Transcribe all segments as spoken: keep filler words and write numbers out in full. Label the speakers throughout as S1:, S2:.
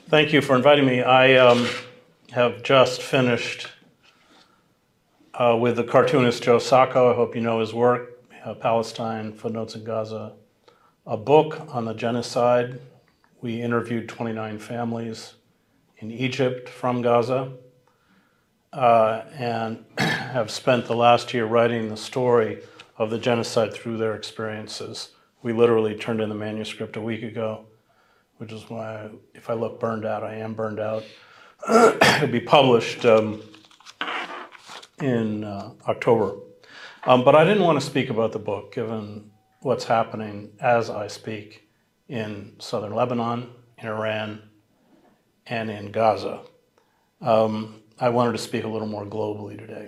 S1: Thank you for inviting me. I um, have just finished uh, with the cartoonist Joe Sacco. I hope you know his work, uh, Palestine, Footnotes in Gaza, a book on the genocide. We interviewed twenty-nine families in Egypt from Gaza uh, and have spent the last year writing the story of the genocide through their experiences. We literally turned in the manuscript a week ago, which is why, if I look burned out, I am burned out. It'll be published um, in uh, October. Um, but I didn't want to speak about the book, given what's happening as I speak in southern Lebanon, in Iran, and in Gaza. Um, I wanted to speak a little more globally today.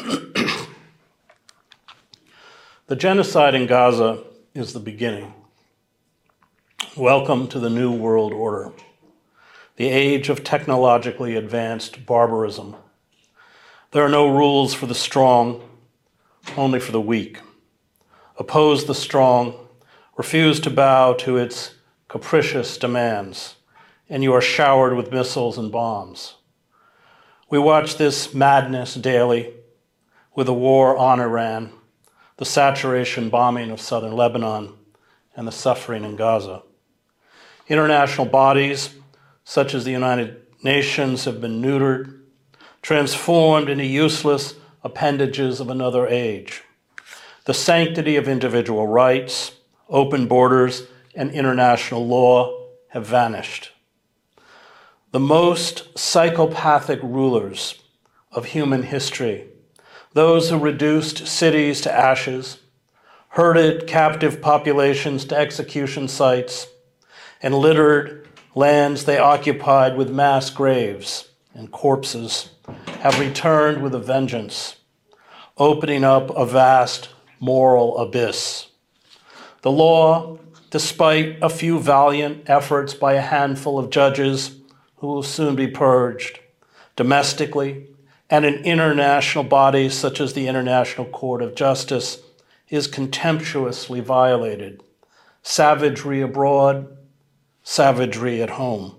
S1: The genocide in Gaza is the beginning. Welcome to the New World Order, the age of technologically advanced barbarism. There are no rules for the strong, only for the weak. Oppose the strong, refuse to bow to its capricious demands, and you are showered with missiles and bombs. We watch this madness daily with the war on Iran, the saturation bombing of southern Lebanon, and the suffering in Gaza. International bodies, such as the United Nations, have been neutered, transformed into useless appendages of another age. The sanctity of individual rights, open borders, and international law have vanished. The most psychopathic rulers of human history, those who reduced cities to ashes, herded captive populations to execution sites, and littered lands they occupied with mass graves and corpses, have returned with a vengeance, opening up a vast moral abyss. The law, despite a few valiant efforts by a handful of judges who will soon be purged, domestically and in international bodies such as the International Court of Justice, is contemptuously violated. Savagery abroad, savagery at home.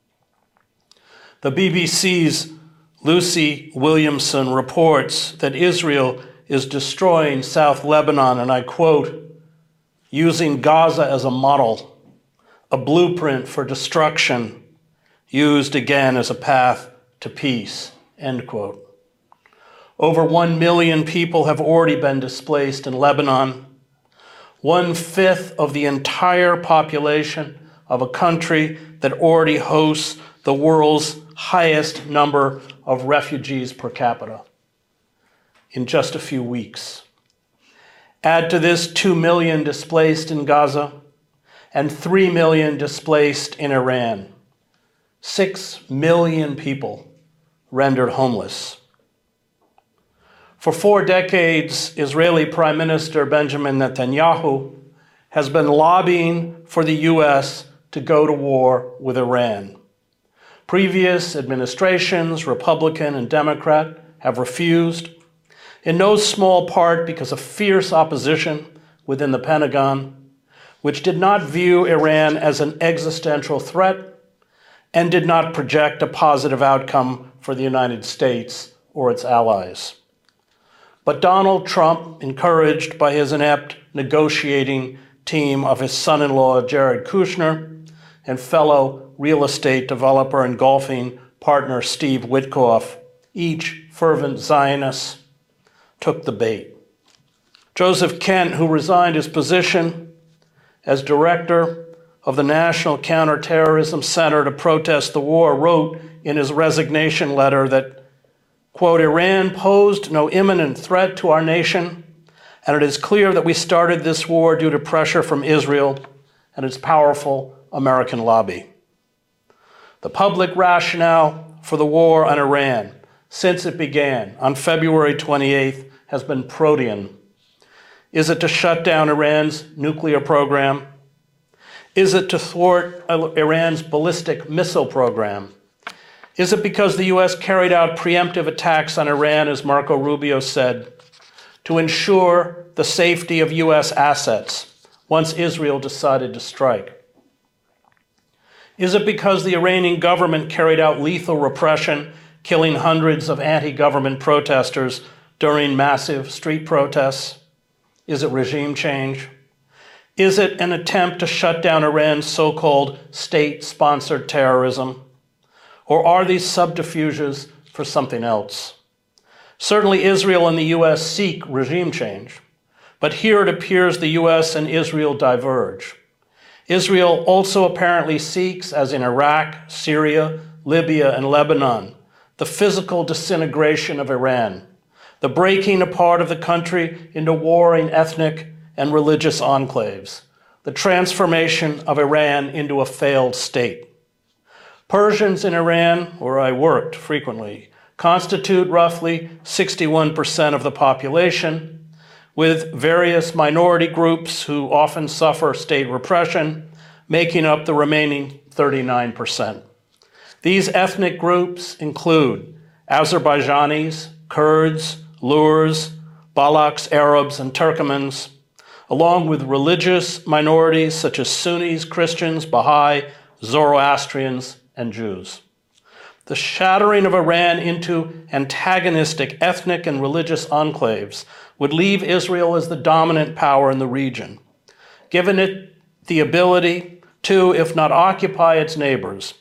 S1: The B B C's Lucy Williamson reports that Israel is destroying South Lebanon, and I quote, using Gaza as a model, a blueprint for destruction, used again as a path to peace, end quote. Over one million people have already been displaced in Lebanon, one-fifth of the entire population of a country that already hosts the world's highest number of refugees per capita in just a few weeks. Add to this two million displaced in Gaza and three million displaced in Iran. Six million people rendered homeless. For four decades, Israeli Prime Minister Benjamin Netanyahu has been lobbying for the U S to go to war with Iran. Previous administrations, Republican and Democrat, have refused, in no small part because of fierce opposition within the Pentagon, which did not view Iran as an existential threat and did not project a positive outcome for the United States or its allies. But Donald Trump, encouraged by his inept negotiating team of his son-in-law Jared Kushner and fellow real estate developer and golfing partner Steve Witkoff, each fervent Zionists, took the bait. Joseph Kent, who resigned his position as director of the National Counterterrorism Center to protest the war, wrote in his resignation letter that, quote, Iran posed no imminent threat to our nation, and it is clear that we started this war due to pressure from Israel and its powerful American lobby. The public rationale for the war on Iran since it began on February twenty-eighth has been protean. Is it to shut down Iran's nuclear program? Is it to thwart Iran's ballistic missile program? Is it because the U S carried out preemptive attacks on Iran, as Marco Rubio said, to ensure the safety of U S assets once Israel decided to strike? Is it because the Iranian government carried out lethal repression, killing hundreds of anti-government protesters during massive street protests? Is it regime change? Is it an attempt to shut down Iran's so-called state-sponsored terrorism? Or are these subterfuges for something else? Certainly Israel and the U S seek regime change, but here it appears the U S and Israel diverge. Israel also apparently seeks, as in Iraq, Syria, Libya, and Lebanon, the physical disintegration of Iran, the breaking apart of the country into warring ethnic and religious enclaves, the transformation of Iran into a failed state. Persians in Iran, where I worked frequently, constitute roughly sixty-one percent of the population, with various minority groups who often suffer state repression, making up the remaining thirty-nine percent. These ethnic groups include Azerbaijanis, Kurds, Lurs, Balaks, Arabs, and Turkmens, along with religious minorities such as Sunnis, Christians, Baha'i, Zoroastrians, and Jews. The shattering of Iran into antagonistic ethnic and religious enclaves would leave Israel as the dominant power in the region, giving it the ability to, if not occupy its neighbors,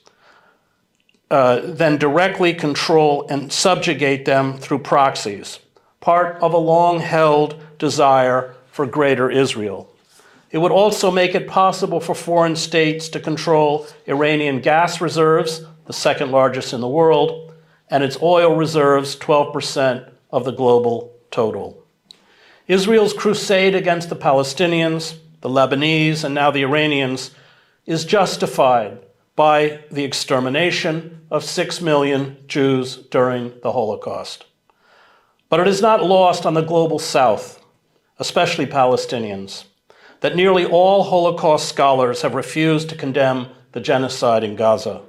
S1: uh, then directly control and subjugate them through proxies, part of a long-held desire for greater Israel. It would also make it possible for foreign states to control Iranian gas reserves, the second largest in the world, and its oil reserves, twelve percent of the global total. Israel's crusade against the Palestinians, the Lebanese, and now the Iranians is justified by the extermination of six million Jews during the Holocaust. But it is not lost on the global South, especially Palestinians, that nearly all Holocaust scholars have refused to condemn the genocide in Gaza.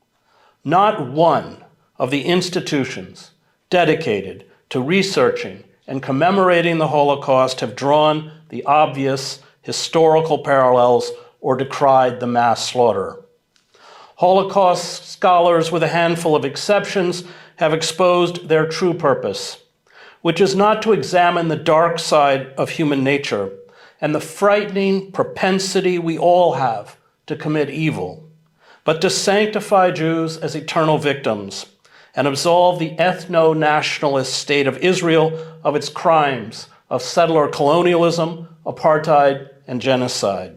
S1: Not one of the institutions dedicated to researching and commemorating the Holocaust have drawn the obvious historical parallels or decried the mass slaughter. Holocaust scholars, with a handful of exceptions, have exposed their true purpose, which is not to examine the dark side of human nature and the frightening propensity we all have to commit evil, but to sanctify Jews as eternal victims and absolve the ethno-nationalist state of Israel of its crimes of settler colonialism, apartheid, and genocide.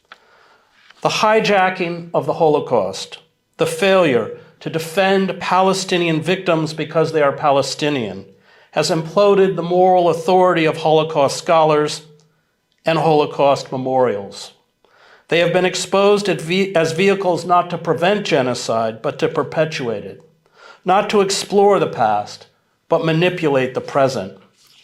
S1: The hijacking of the Holocaust, the failure to defend Palestinian victims because they are Palestinian, has imploded the moral authority of Holocaust scholars and Holocaust memorials. They have been exposed as vehicles not to prevent genocide, but to perpetuate it, not to explore the past, but manipulate the present.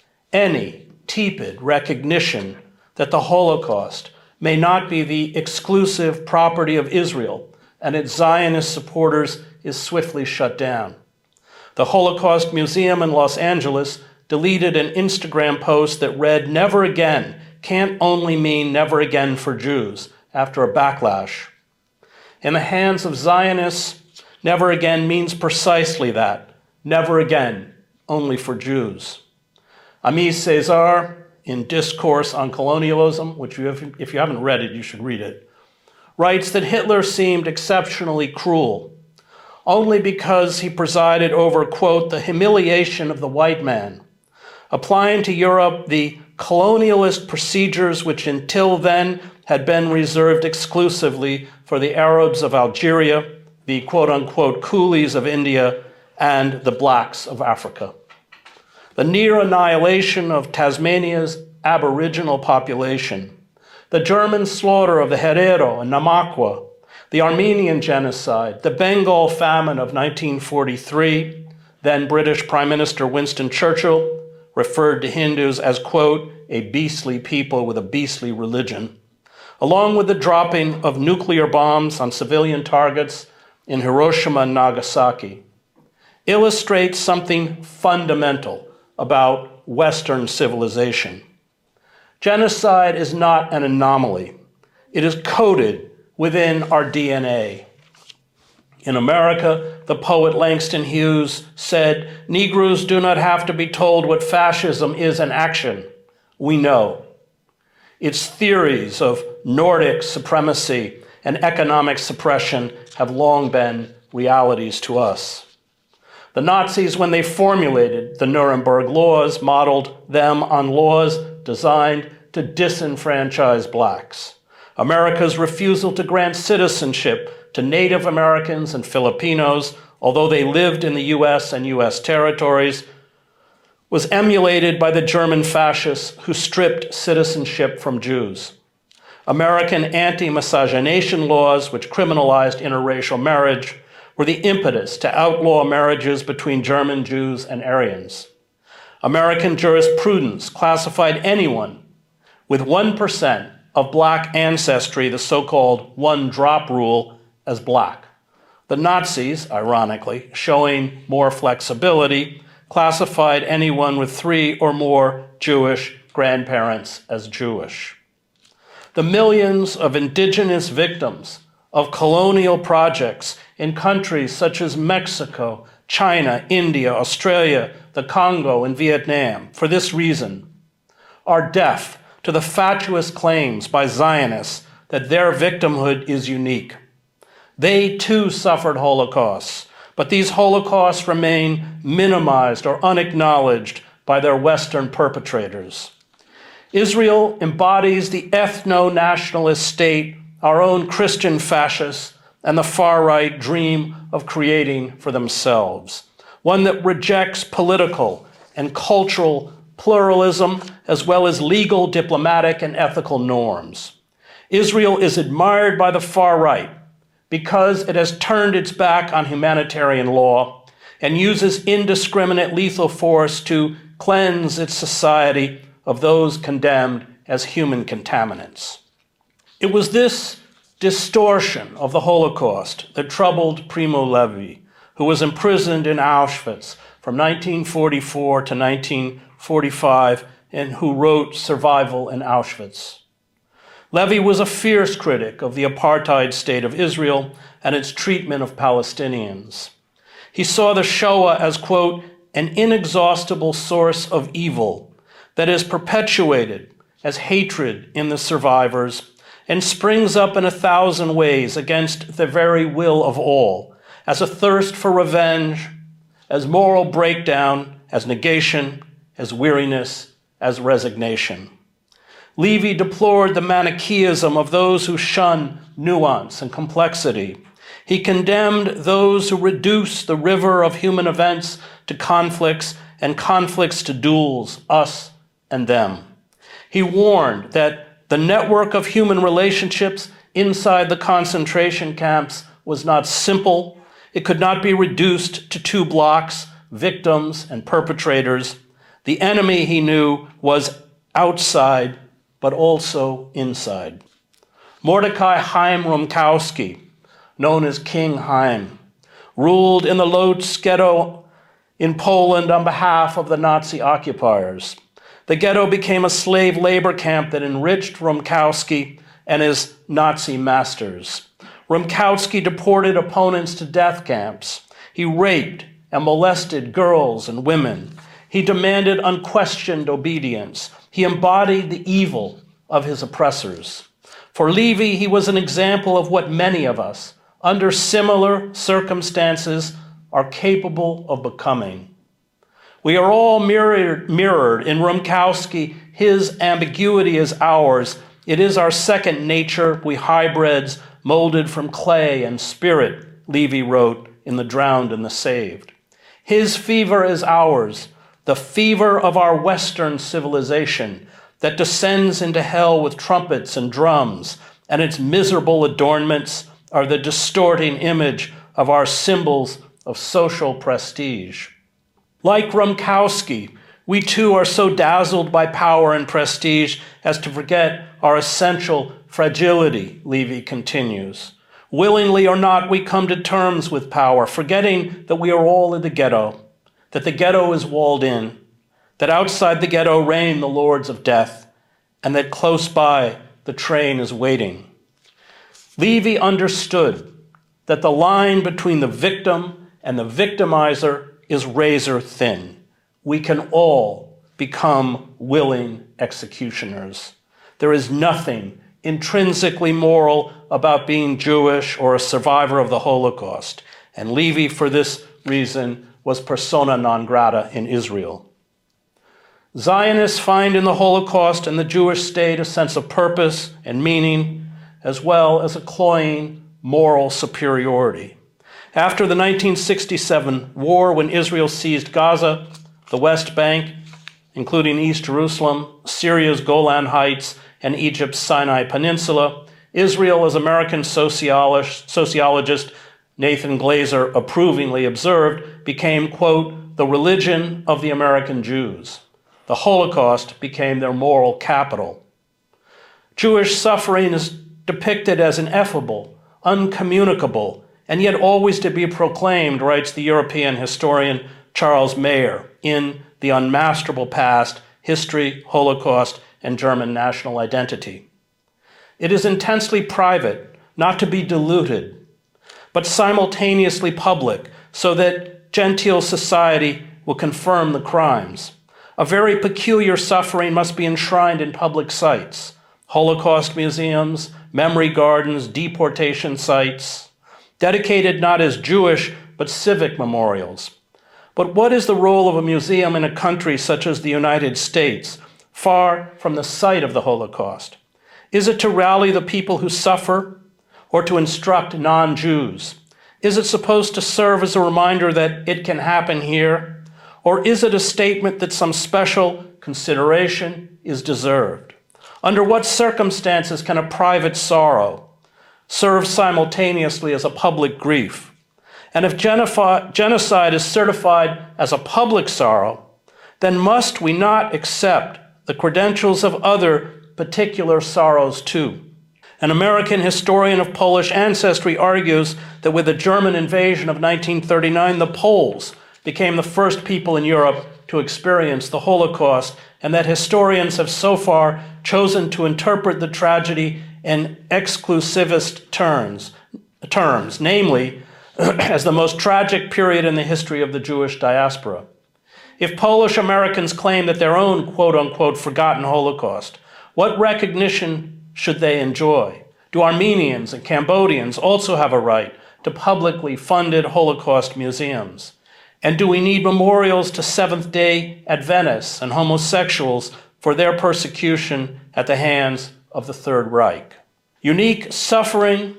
S1: Any tepid recognition that the Holocaust may not be the exclusive property of Israel and its Zionist supporters is swiftly shut down. The Holocaust Museum in Los Angeles deleted an Instagram post that read, "Never again" can't only mean never again for Jews, after a backlash. In the hands of Zionists, never again means precisely that, never again, only for Jews. Aimé Césaire, in Discourse on Colonialism, which you have, if you haven't read it, you should read it, writes that Hitler seemed exceptionally cruel, only because he presided over, quote, the humiliation of the white man, applying to Europe the colonialist procedures which until then had been reserved exclusively for the Arabs of Algeria, the quote-unquote coolies of India, and the blacks of Africa. The near annihilation of Tasmania's Aboriginal population, the German slaughter of the Herero and Namakwa, the Armenian genocide, the Bengal famine of nineteen forty-three, then British Prime Minister Winston Churchill referred to Hindus as, quote, a beastly people with a beastly religion, along with the dropping of nuclear bombs on civilian targets in Hiroshima and Nagasaki, illustrates something fundamental about Western civilization. Genocide is not an anomaly. It is coded within our D N A. In America, the poet Langston Hughes said, "Negroes do not have to be told what fascism is in action. We know." Its theories of Nordic supremacy and economic suppression have long been realities to us. The Nazis, when they formulated the Nuremberg laws, modeled them on laws designed to disenfranchise blacks. America's refusal to grant citizenship to Native Americans and Filipinos, although they lived in the U S and U S territories, was emulated by the German fascists who stripped citizenship from Jews. American anti-miscegenation laws, which criminalized interracial marriage, were the impetus to outlaw marriages between German Jews and Aryans. American jurisprudence classified anyone with one percent of black ancestry, the so-called one-drop rule, as black. The Nazis, ironically, showing more flexibility, classified anyone with three or more Jewish grandparents as Jewish. The millions of indigenous victims of colonial projects in countries such as Mexico, China, India, Australia, the Congo, and Vietnam, for this reason, are deaf to the fatuous claims by Zionists that their victimhood is unique. They too suffered holocausts, but these holocausts remain minimized or unacknowledged by their Western perpetrators. Israel embodies the ethno-nationalist state our own Christian fascists and the far-right dream of creating for themselves, one that rejects political and cultural pluralism as well as legal, diplomatic, and ethical norms. Israel is admired by the far-right because it has turned its back on humanitarian law and uses indiscriminate lethal force to cleanse its society of those condemned as human contaminants. It was this distortion of the Holocaust that troubled Primo Levi, who was imprisoned in Auschwitz from nineteen forty-four to nineteen forty-five and who wrote Survival in Auschwitz. Levi was a fierce critic of the apartheid state of Israel and its treatment of Palestinians. He saw the Shoah as, quote, an inexhaustible source of evil that is perpetuated as hatred in the survivors and springs up in a thousand ways against the very will of all, as a thirst for revenge, as moral breakdown, as negation, as weariness, as resignation. Levi deplored the Manichaeism of those who shun nuance and complexity. He condemned those who reduce the river of human events to conflicts and conflicts to duels, us and them. He warned that the network of human relationships inside the concentration camps was not simple. It could not be reduced to two blocks, victims and perpetrators. The enemy, he knew, was outside, but also inside. Mordecai Chaim Rumkowski, known as King Chaim, ruled in the Lodz ghetto in Poland on behalf of the Nazi occupiers. The ghetto became a slave labor camp that enriched Rumkowski and his Nazi masters. Rumkowski deported opponents to death camps. He raped and molested girls and women. He demanded unquestioned obedience. He embodied the evil of his oppressors. For Levi, he was an example of what many of us, under similar circumstances, are capable of becoming. We are all mirrored, mirrored in Rumkowski. His ambiguity is ours. It is our second nature, we hybrids, molded from clay and spirit, Levi wrote in The Drowned and the Saved. His fever is ours, the fever of our Western civilization that descends into hell with trumpets and drums, and its miserable adornments are the distorting image of our symbols of social prestige. Like Rumkowski, we too are so dazzled by power and prestige as to forget our essential fragility, Levi continues. Willingly or not, we come to terms with power, forgetting that we are all in the ghetto, that the ghetto is walled in, that outside the ghetto reign the lords of death, and that close by the train is waiting. Levi understood that the line between the victim and the victimizer is razor thin. We can all become willing executioners. There is nothing intrinsically moral about being Jewish or a survivor of the Holocaust, and Levy, for this reason, was persona non grata in Israel. Zionists find in the Holocaust and the Jewish state a sense of purpose and meaning, as well as a cloying moral superiority. After the nineteen sixty-seven war, when Israel seized Gaza, the West Bank, including East Jerusalem, Syria's Golan Heights, and Egypt's Sinai Peninsula, Israel, as American sociologist, sociologist Nathan Glazer approvingly observed, became, quote, the religion of the American Jews. The Holocaust became their moral capital. Jewish suffering is depicted as ineffable, uncommunicable, and yet always to be proclaimed, writes the European historian Charles Mayer in The Unmasterable Past, History, Holocaust, and German National Identity. It is intensely private, not to be diluted, but simultaneously public, so that genteel society will confirm the crimes. A very peculiar suffering must be enshrined in public sites, Holocaust museums, memory gardens, deportation sites, dedicated not as Jewish, but civic memorials. But what is the role of a museum in a country such as the United States, far from the site of the Holocaust? Is it to rally the people who suffer, or to instruct non-Jews? Is it supposed to serve as a reminder that it can happen here? Or is it a statement that some special consideration is deserved? Under what circumstances can a private sorrow serve simultaneously as a public grief? And if genocide is certified as a public sorrow, then must we not accept the credentials of other particular sorrows too? An American historian of Polish ancestry argues that with the German invasion of nineteen thirty-nine, the Poles became the first people in Europe to experience the Holocaust, and that historians have so far chosen to interpret the tragedy in exclusivist terms, terms, namely, as the most tragic period in the history of the Jewish diaspora. If Polish Americans claim that their own quote-unquote forgotten Holocaust, what recognition should they enjoy? Do Armenians and Cambodians also have a right to publicly funded Holocaust museums? And do we need memorials to Seventh-day Adventists and homosexuals for their persecution at the hands of the Third Reich? Unique suffering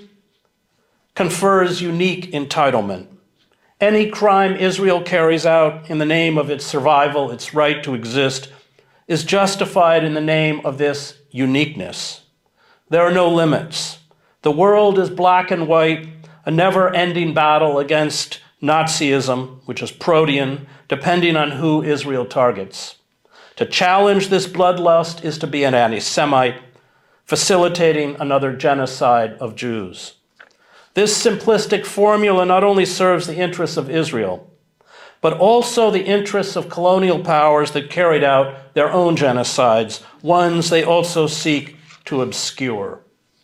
S1: confers unique entitlement. Any crime Israel carries out in the name of its survival, its right to exist, is justified in the name of this uniqueness. There are no limits. The world is black and white, a never-ending battle against Nazism, which is protean, depending on who Israel targets. To challenge this bloodlust is to be an anti-Semite, facilitating another genocide of Jews. This simplistic formula not only serves the interests of Israel, but also the interests of colonial powers that carried out their own genocides, ones they also seek to obscure.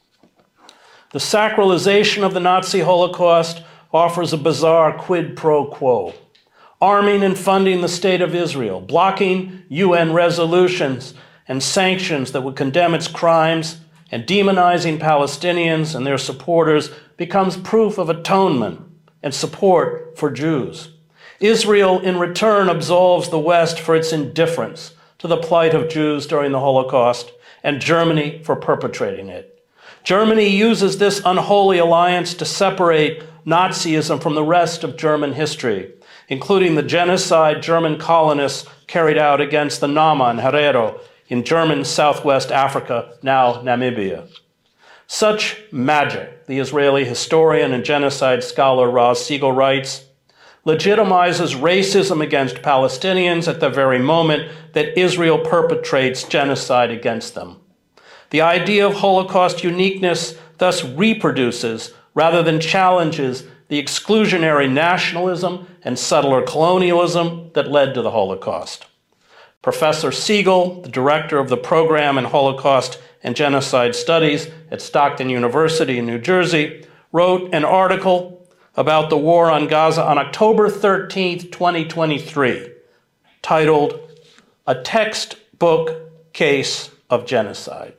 S1: The sacralization of the Nazi Holocaust offers a bizarre quid pro quo, arming and funding the State of Israel, blocking U N resolutions and sanctions that would condemn its crimes, and demonizing Palestinians and their supporters becomes proof of atonement and support for Jews. Israel, in return, absolves the West for its indifference to the plight of Jews during the Holocaust, and Germany for perpetrating it. Germany uses this unholy alliance to separate Nazism from the rest of German history, including the genocide German colonists carried out against the Nama and Herero in German Southwest Africa, now Namibia. Such magic, the Israeli historian and genocide scholar Roz Siegel writes, legitimizes racism against Palestinians at the very moment that Israel perpetrates genocide against them. The idea of Holocaust uniqueness thus reproduces, rather than challenges, the exclusionary nationalism and settler colonialism that led to the Holocaust. Professor Siegel, the director of the program in Holocaust and Genocide Studies at Stockton University in New Jersey, wrote an article about the war on Gaza on October thirteenth, twenty twenty-three, titled A Textbook Case of Genocide.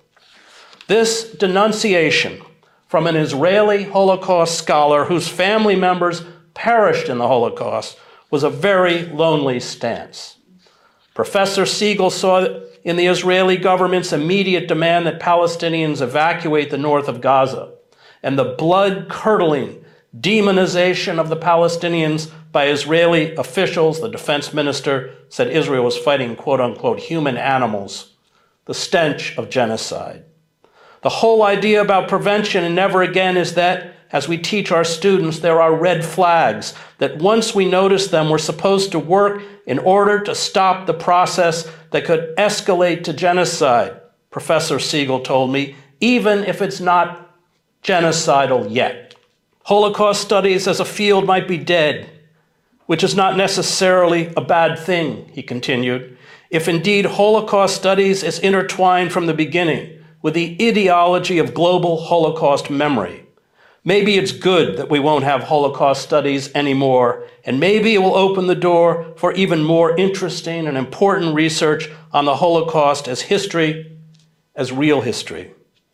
S1: This denunciation from an Israeli Holocaust scholar whose family members perished in the Holocaust was a very lonely stance. Professor Siegel saw in the Israeli government's immediate demand that Palestinians evacuate the north of Gaza and the blood-curdling demonization of the Palestinians by Israeli officials. The defense minister said Israel was fighting, quote unquote, human animals, the stench of genocide. The whole idea about prevention and never again is that, as we teach our students, there are red flags, that once we notice them, we're supposed to work in order to stop the process that could escalate to genocide, Professor Siegel told me, even if it's not genocidal yet. Holocaust studies as a field might be dead, which is not necessarily a bad thing, he continued, if indeed Holocaust studies is intertwined from the beginning with the ideology of global Holocaust memory. Maybe it's good that we won't have Holocaust studies anymore, and maybe it will open the door for even more interesting and important research on the Holocaust as history, as real history.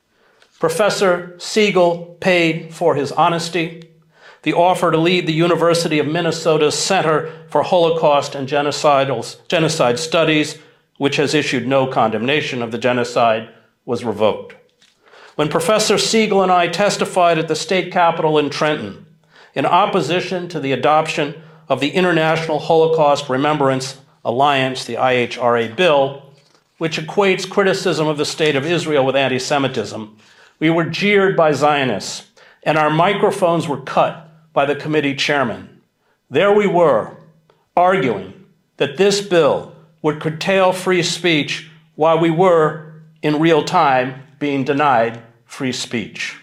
S1: Professor Siegel paid for his honesty. The offer to lead the University of Minnesota's Center for Holocaust and Genocidal, Genocide Studies, which has issued no condemnation of the genocide, was revoked. When Professor Siegel and I testified at the state capitol in Trenton in opposition to the adoption of the International Holocaust Remembrance Alliance, the I H R A bill, which equates criticism of the state of Israel with anti-Semitism, we were jeered by Zionists, and our microphones were cut by the committee chairman. There we were, arguing that this bill would curtail free speech while we were, in real time, being denied free speech.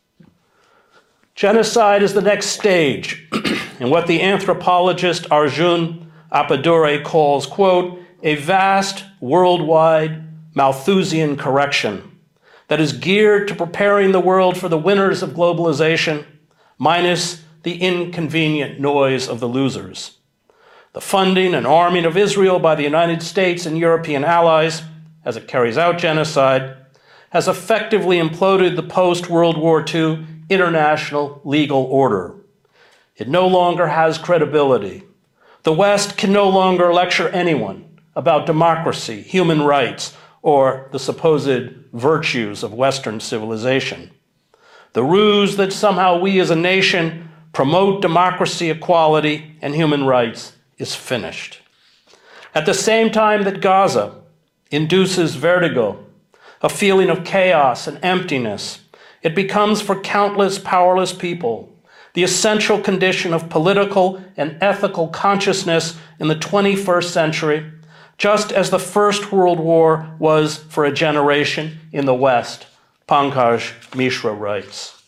S1: Genocide is the next stage in what the anthropologist Arjun Appadure calls, quote, a vast worldwide Malthusian correction that is geared to preparing the world for the winners of globalization, minus the inconvenient noise of the losers. The funding and arming of Israel by the United States and European allies, as it carries out genocide, has effectively imploded the post-World War Two international legal order. It no longer has credibility. The West can no longer lecture anyone about democracy, human rights, or the supposed virtues of Western civilization. The ruse that somehow we as a nation promote democracy, equality, and human rights is finished. At the same time that Gaza induces vertigo, a feeling of chaos and emptiness, it becomes for countless powerless people the essential condition of political and ethical consciousness in the twenty-first century, just as the First World War was for a generation in the West, Pankaj Mishra writes.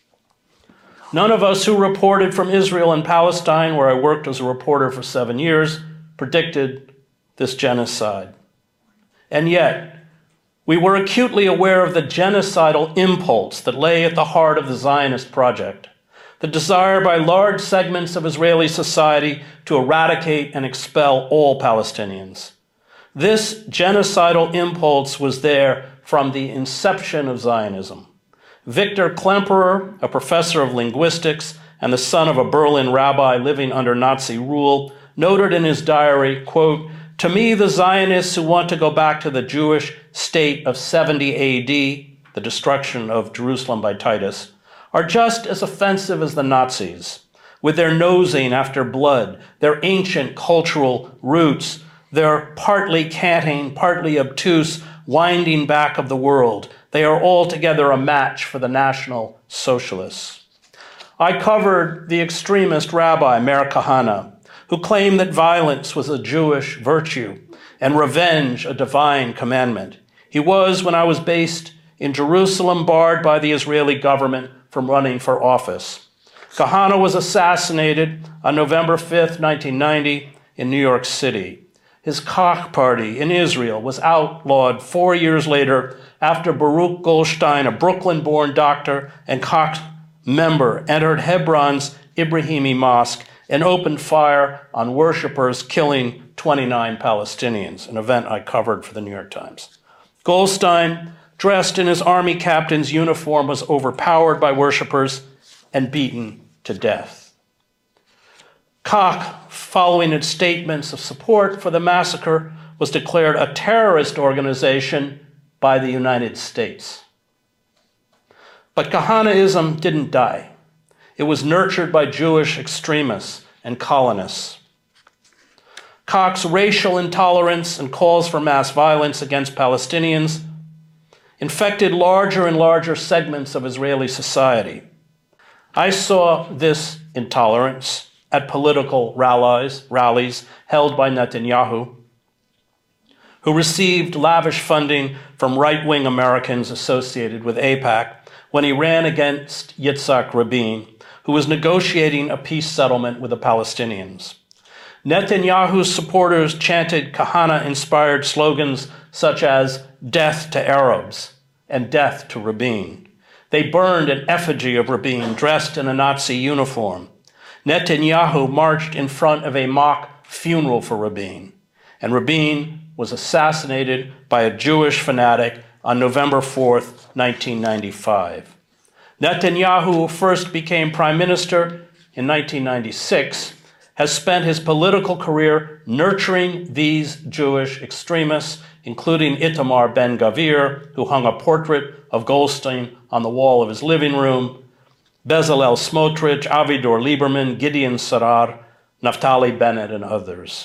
S1: None of us who reported from Israel and Palestine, where I worked as a reporter for seven years, predicted this genocide. And yet, we were acutely aware of the genocidal impulse that lay at the heart of the Zionist project, the desire by large segments of Israeli society to eradicate and expel all Palestinians. This genocidal impulse was there from the inception of Zionism. Victor Klemperer, a professor of linguistics and the son of a Berlin rabbi living under Nazi rule, noted in his diary, quote, to me, the Zionists who want to go back to the Jewish state of seventy A D, the destruction of Jerusalem by Titus, are just as offensive as the Nazis, with their nosing after blood, their ancient cultural roots, their partly canting, partly obtuse winding back of the world. They are altogether a match for the National Socialists. I covered the extremist rabbi Meir Kahane, who claimed that violence was a Jewish virtue and revenge a divine commandment. He was, when I was based in Jerusalem, barred by the Israeli government from running for office. Kahane was assassinated on November fifth, nineteen ninety, in New York City. His Koch party in Israel was outlawed four years later after Baruch Goldstein, a Brooklyn-born doctor and Koch member, entered Hebron's Ibrahimi Mosque and opened fire on worshippers, killing twenty-nine Palestinians, an event I covered for the New York Times. Goldstein, dressed in his army captain's uniform, was overpowered by worshippers and beaten to death. Koch, following its statements of support for the massacre, was declared a terrorist organization by the United States. But Kahanaism didn't die. It was nurtured by Jewish extremists and colonists. Koch's racial intolerance and calls for mass violence against Palestinians infected larger and larger segments of Israeli society. I saw this intolerance at political rallies, rallies held by Netanyahu, who received lavish funding from right-wing Americans associated with AIPAC when he ran against Yitzhak Rabin, who was negotiating a peace settlement with the Palestinians. Netanyahu's supporters chanted Kahana-inspired slogans such as "Death to Arabs" and "Death to Rabin." They burned an effigy of Rabin dressed in a Nazi uniform. Netanyahu marched in front of a mock funeral for Rabin, and Rabin was assassinated by a Jewish fanatic on November fourth, nineteen ninety-five. Netanyahu, who first became prime minister in nineteen ninety-six, has spent his political career nurturing these Jewish extremists, including Itamar Ben-Gvir, who hung a portrait of Goldstein on the wall of his living room, Bezalel Smotrich, Avigdor Lieberman, Gideon Sarar, Naftali Bennett, and others.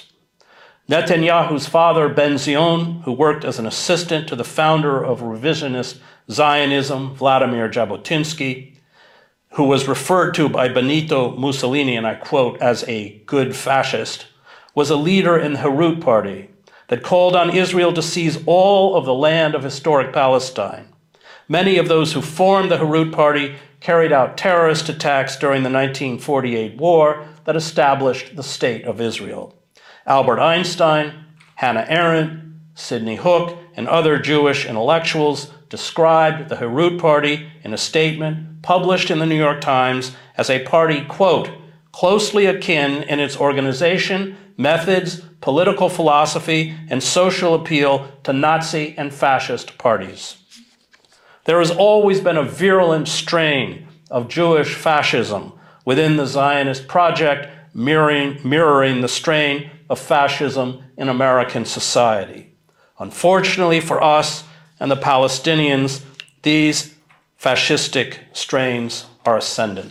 S1: Netanyahu's father, Ben-Zion, who worked as an assistant to the founder of revisionist Zionism, Vladimir Jabotinsky, who was referred to by Benito Mussolini, and I quote, as a good fascist, was a leader in the Herut Party that called on Israel to seize all of the land of historic Palestine. Many of those who formed the Herut Party carried out terrorist attacks during the nineteen forty-eight war that established the State of Israel. Albert Einstein, Hannah Arendt, Sidney Hook, and other Jewish intellectuals described the Herut Party in a statement published in the New York Times as a party, quote, closely akin in its organization, methods, political philosophy, and social appeal to Nazi and fascist parties. There has always been a virulent strain of Jewish fascism within the Zionist project, mirroring, mirroring the strain of fascism in American society. Unfortunately for us and the Palestinians, these fascistic strains are ascendant.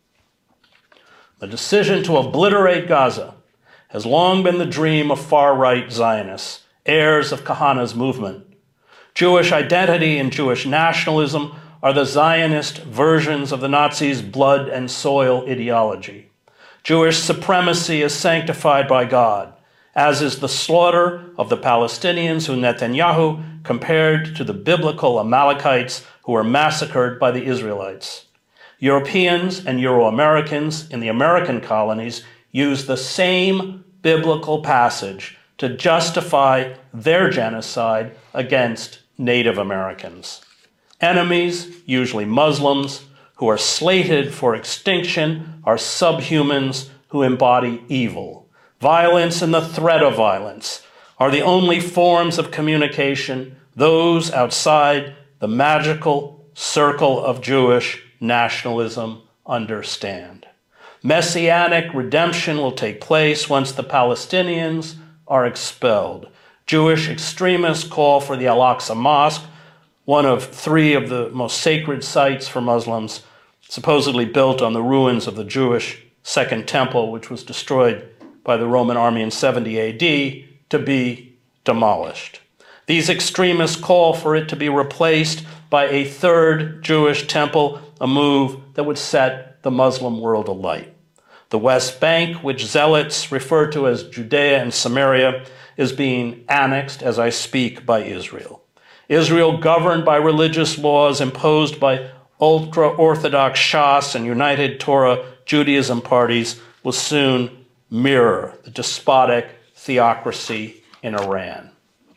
S1: The decision to obliterate Gaza has long been the dream of far-right Zionists, heirs of Kahana's movement. Jewish identity and Jewish nationalism are the Zionist versions of the Nazis' blood and soil ideology. Jewish supremacy is sanctified by God, as is the slaughter of the Palestinians who Netanyahu compared to the biblical Amalekites who were massacred by the Israelites. Europeans and Euro-Americans in the American colonies use the same biblical passage to justify their genocide against Native Americans. Enemies, usually Muslims, who are slated for extinction are subhumans who embody evil. Violence and the threat of violence are the only forms of communication those outside the magical circle of Jewish nationalism understand. Messianic redemption will take place once the Palestinians are expelled. Jewish extremists call for the Al-Aqsa Mosque, one of three of the most sacred sites for Muslims, supposedly built on the ruins of the Jewish Second Temple, which was destroyed by the Roman army in seventy A D, to be demolished. These extremists call for it to be replaced by a third Jewish temple, a move that would set the Muslim world alight. The West Bank, which zealots refer to as Judea and Samaria, is being annexed as I speak by Israel. Israel, governed by religious laws imposed by ultra-Orthodox Shas and United Torah Judaism parties, will soon mirror the despotic theocracy in Iran.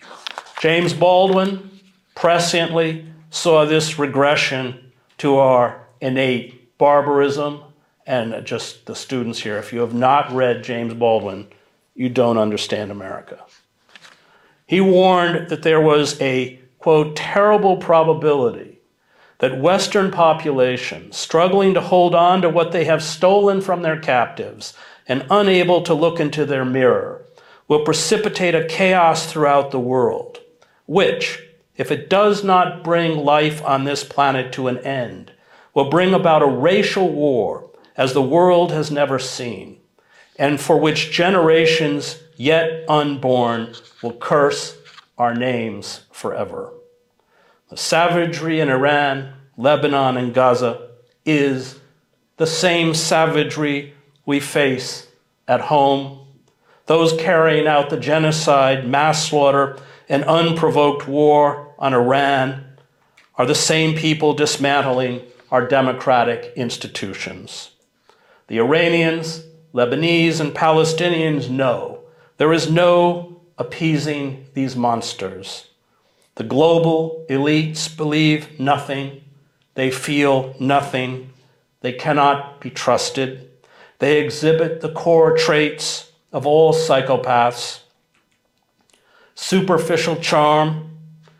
S1: James Baldwin presciently saw this regression to our innate barbarism and just the students here, if you have not read James Baldwin, you don't understand America. He warned that there was a, quote, terrible probability that Western populations, struggling to hold on to what they have stolen from their captives and unable to look into their mirror, will precipitate a chaos throughout the world, which, if it does not bring life on this planet to an end, will bring about a racial war as the world has never seen, and for which generations yet unborn will curse our names forever. The savagery in Iran, Lebanon, and Gaza is the same savagery we face at home. Those carrying out the genocide, mass slaughter, and unprovoked war on Iran are the same people dismantling our democratic institutions. The Iranians, Lebanese, and Palestinians know there is no appeasing these monsters. The global elites believe nothing. They feel nothing. They cannot be trusted. They exhibit the core traits of all psychopaths: superficial charm,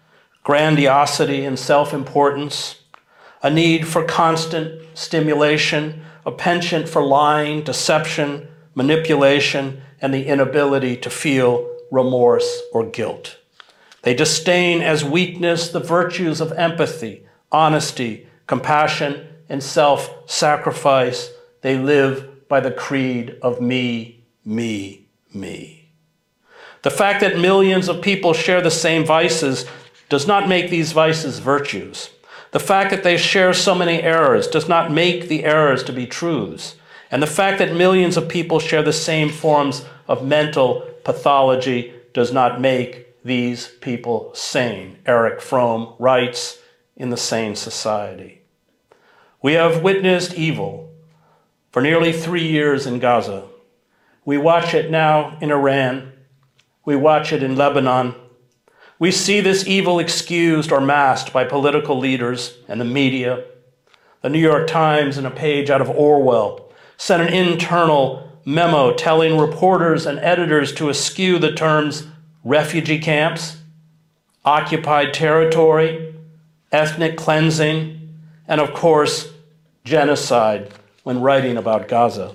S1: grandiosity and self-importance, a need for constant stimulation, a penchant for lying, deception, manipulation, and the inability to feel remorse or guilt. They disdain as weakness the virtues of empathy, honesty, compassion, and self-sacrifice. They live by the creed of me, me, me. The fact that millions of people share the same vices does not make these vices virtues. The fact that they share so many errors does not make the errors to be truths. And the fact that millions of people share the same forms of mental pathology does not make these people sane. Erich Fromm writes in The Sane Society. We have witnessed evil for nearly three years in Gaza. We watch it now in Iran. We watch it in Lebanon. We see this evil excused or masked by political leaders and the media. The New York Times, in a page out of Orwell, sent an internal memo telling reporters and editors to eschew the terms refugee camps, occupied territory, ethnic cleansing, and of course, genocide when writing about Gaza.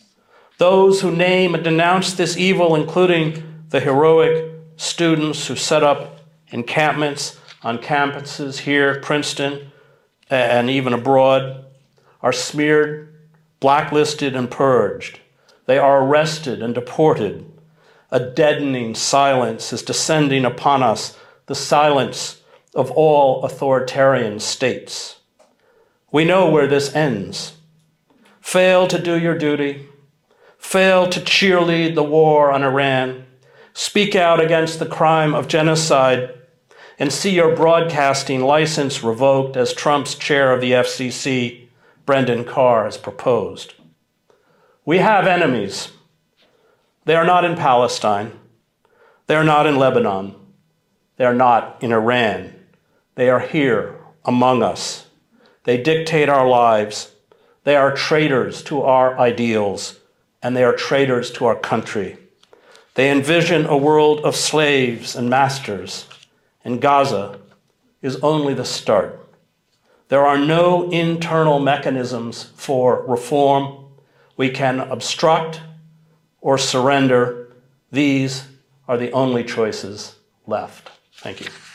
S1: Those who name and denounce this evil, including the heroic students who set up encampments on campuses here at Princeton and even abroad, are smeared, blacklisted, and purged. They are arrested and deported. A deadening silence is descending upon us, the silence of all authoritarian states. We know where this ends. Fail to do your duty. Fail to cheerlead the war on Iran. Speak out against the crime of genocide and see your broadcasting license revoked as Trump's chair of the F C C, Brendan Carr, has proposed. We have enemies. They are not in Palestine. They are not in Lebanon. They are not in Iran. They are here among us. They dictate our lives. They are traitors to our ideals, and they are traitors to our country. They envision a world of slaves and masters, and Gaza is only the start. There are no internal mechanisms for reform. We can obstruct or surrender. These are the only choices left. Thank you.